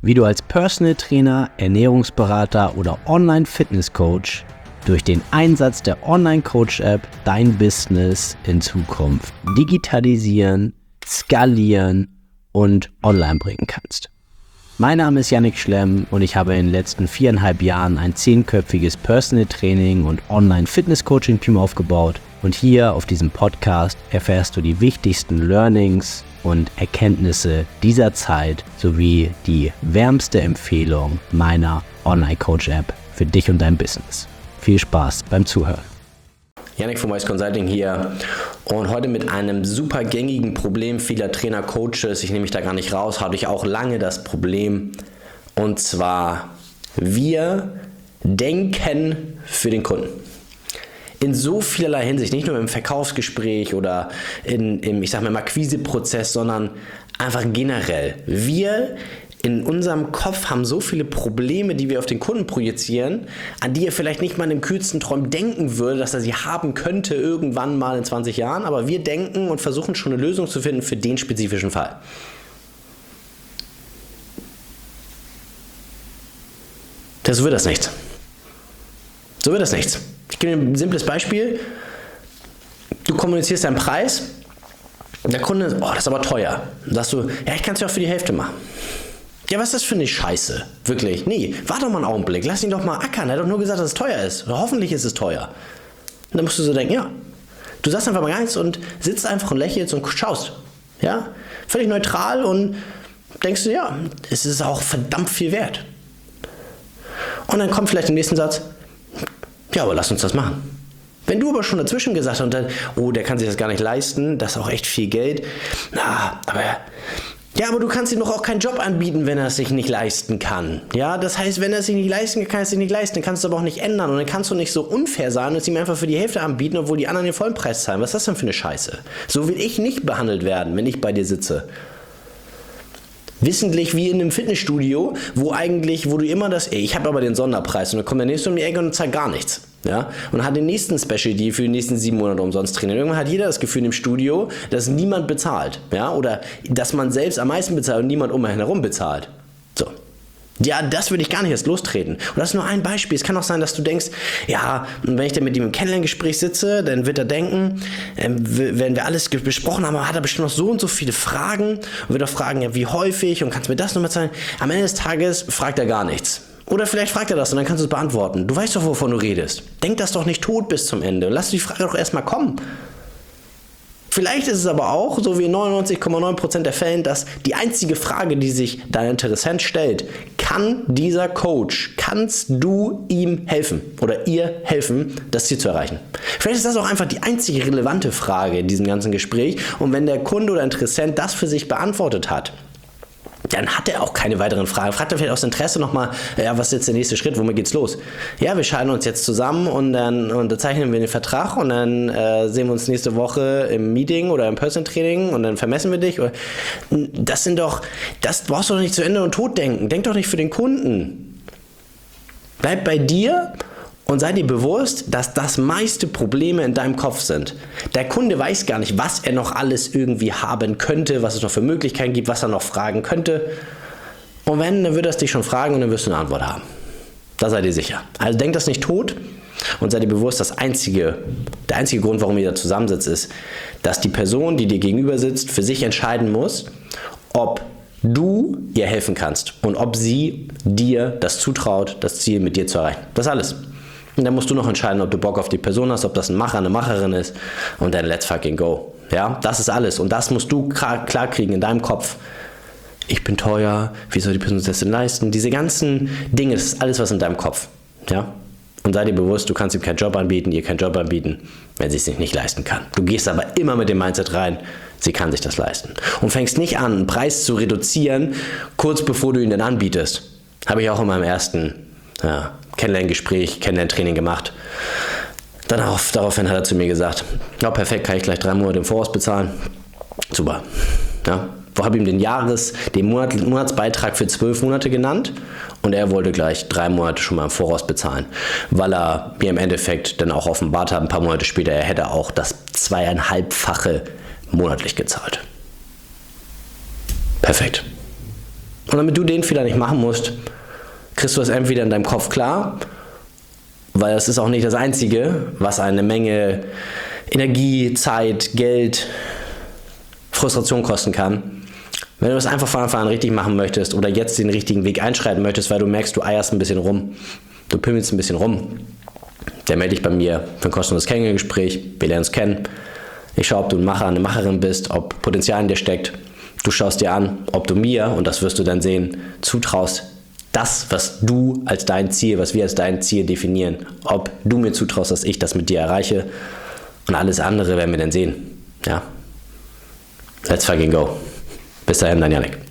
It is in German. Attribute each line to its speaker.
Speaker 1: wie du als Personal Trainer, Ernährungsberater oder Online-Fitness-Coach durch den Einsatz der Online-Coach-App dein Business in Zukunft digitalisieren, skalieren und online bringen kannst. Mein Name ist Yannick Schlemm und ich habe in den letzten 4,5 Jahren ein 10-köpfiges Personal Training und Online-Fitness-Coaching-Team aufgebaut. Und hier auf diesem Podcast erfährst du die wichtigsten Learnings und Erkenntnisse dieser Zeit sowie die wärmste Empfehlung meiner Online-Coach-App für dich und dein Business. Viel Spaß beim Zuhören.
Speaker 2: Yannick von Voice Consulting hier und heute mit einem super gängigen Problem vieler Trainer, Coaches, ich nehme mich da gar nicht raus, hatte ich auch lange das Problem, und zwar: Wir denken für den Kunden. In so vielerlei Hinsicht, nicht nur im Verkaufsgespräch oder im Akquiseprozess, sondern einfach generell. Wir in unserem Kopf haben so viele Probleme, die wir auf den Kunden projizieren, an die er vielleicht nicht mal im kühlsten Traum denken würde, dass er sie haben könnte irgendwann mal in 20 Jahren, aber wir denken und versuchen schon eine Lösung zu finden für den spezifischen Fall. So wird das nichts. Ich gebe dir ein simples Beispiel. Du kommunizierst deinen Preis, der Kunde sagt, das ist aber teuer. Dann sagst du, ja, ich kann es ja auch für die Hälfte machen. Ja, was ist das für eine Scheiße? Wirklich? Nee, warte doch mal einen Augenblick, lass ihn doch mal ackern. Er hat doch nur gesagt, dass es teuer ist. Oder hoffentlich ist es teuer. Und dann musst du so denken, ja. Du sagst einfach mal gar nichts und sitzt einfach und lächelst und schaust. Ja? Völlig neutral und denkst du, ja, es ist auch verdammt viel wert. Und dann kommt vielleicht im nächsten Satz, ja, aber lass uns das machen. Wenn du aber schon dazwischen gesagt hast und dann, der kann sich das gar nicht leisten, das ist auch echt viel Geld. Aber du kannst ihm doch auch keinen Job anbieten, wenn er es sich nicht leisten kann. Ja, das heißt, wenn er es sich nicht leisten kann, kann er es sich nicht leisten. Dann kannst du aber auch nicht ändern. Und dann kannst du nicht so unfair sein und es ihm einfach für die Hälfte anbieten, obwohl die anderen den vollen Preis zahlen. Was ist das denn für eine Scheiße? So will ich nicht behandelt werden, wenn ich bei dir sitze. Wissentlich wie in einem Fitnessstudio, wo du immer ich habe aber den Sonderpreis, und dann kommt der nächste um die Ecke und zahlt gar nichts. Ja? Und hat den nächsten Special Deal für die nächsten 7 Monate umsonst trainieren. Irgendwann hat jeder das Gefühl im Studio, dass niemand bezahlt. Ja? Oder dass man selbst am meisten bezahlt und niemand um einen herum bezahlt. So. Ja, das würde ich gar nicht erst lostreten. Und das ist nur ein Beispiel. Es kann auch sein, dass du denkst, ja, wenn ich dann mit ihm im Kennenlerngespräch sitze, dann wird er denken, wenn wir alles besprochen haben, hat er bestimmt noch so und so viele Fragen und wird auch fragen, ja, wie häufig und kannst du mir das nochmal zeigen? Am Ende des Tages fragt er gar nichts. Oder vielleicht fragt er das und dann kannst du es beantworten. Du weißt doch, wovon du redest. Denk das doch nicht tot bis zum Ende. Lass die Frage doch erstmal kommen. Vielleicht ist es aber auch, so wie in 99,9% der Fällen, dass die einzige Frage, die sich dein Interessent stellt, kannst du ihm helfen oder ihr helfen, das Ziel zu erreichen? Vielleicht ist das auch einfach die einzige relevante Frage in diesem ganzen Gespräch, und wenn der Kunde oder Interessent das für sich beantwortet hat, dann hat er auch keine weiteren Fragen. Fragt er vielleicht aus Interesse nochmal, ja, was ist jetzt der nächste Schritt, womit geht's los? Ja, wir schalten uns jetzt zusammen und dann unterzeichnen wir den Vertrag und dann sehen wir uns nächste Woche im Meeting oder im Personal Training und dann vermessen wir dich. Das brauchst du doch nicht zu Ende und tot denken. Denk doch nicht für den Kunden. Bleib bei dir und sei dir bewusst, dass das meiste Probleme in deinem Kopf sind. Der Kunde weiß gar nicht, was er noch alles irgendwie haben könnte, was es noch für Möglichkeiten gibt, was er noch fragen könnte. Und wenn, dann wird er es dich schon fragen und dann wirst du eine Antwort haben. Da seid ihr sicher. Also denk das nicht tot und sei dir bewusst, der einzige Grund, warum ihr da zusammensitzt, ist, dass die Person, die dir gegenüber sitzt, für sich entscheiden muss, ob du ihr helfen kannst und ob sie dir das zutraut, das Ziel mit dir zu erreichen. Das ist alles. Und dann musst du noch entscheiden, ob du Bock auf die Person hast, ob das ein Macher, eine Macherin ist, und dann let's fucking go. Ja, das ist alles. Und das musst du klar kriegen in deinem Kopf. Ich bin teuer, wie soll die Person das denn leisten? Diese ganzen Dinge, das ist alles, was in deinem Kopf. Ja? Und sei dir bewusst, du kannst ihm keinen Job anbieten, ihr keinen Job anbieten, wenn sie es sich nicht leisten kann. Du gehst aber immer mit dem Mindset rein, sie kann sich das leisten. Und fängst nicht an, einen Preis zu reduzieren, kurz bevor du ihn dann anbietest. Habe ich auch in meinem ersten Kennenlerntraining gemacht. Daraufhin hat er zu mir gesagt, ja, perfekt, kann ich gleich 3 Monate im Voraus bezahlen. Super. Ja, habe ihm den Monatsbeitrag für 12 Monate genannt und er wollte gleich 3 Monate schon mal im Voraus bezahlen, weil er mir im Endeffekt dann auch offenbart hat, ein paar Monate später, er hätte auch das 2,5-fache monatlich gezahlt. Perfekt. Und damit du den Fehler nicht machen musst, kriegst du das entweder in deinem Kopf klar, weil das ist auch nicht das Einzige, was eine Menge Energie, Zeit, Geld, Frustration kosten kann. Wenn du das einfach von Anfang an richtig machen möchtest oder jetzt den richtigen Weg einschreiten möchtest, weil du merkst, du eierst ein bisschen rum, du pimmelst ein bisschen rum, dann melde dich bei mir für ein kostenloses Kennenlerngespräch. Wir lernen uns kennen. Ich schaue, ob du ein Macher, eine Macherin bist, ob Potenzial in dir steckt. Du schaust dir an, ob du mir, und das wirst du dann sehen, zutraust, das, was du als dein Ziel, was wir als dein Ziel definieren, ob du mir zutraust, dass ich das mit dir erreiche, und alles andere werden wir dann sehen. Ja. Let's fucking go. Bis dahin, dein Janik.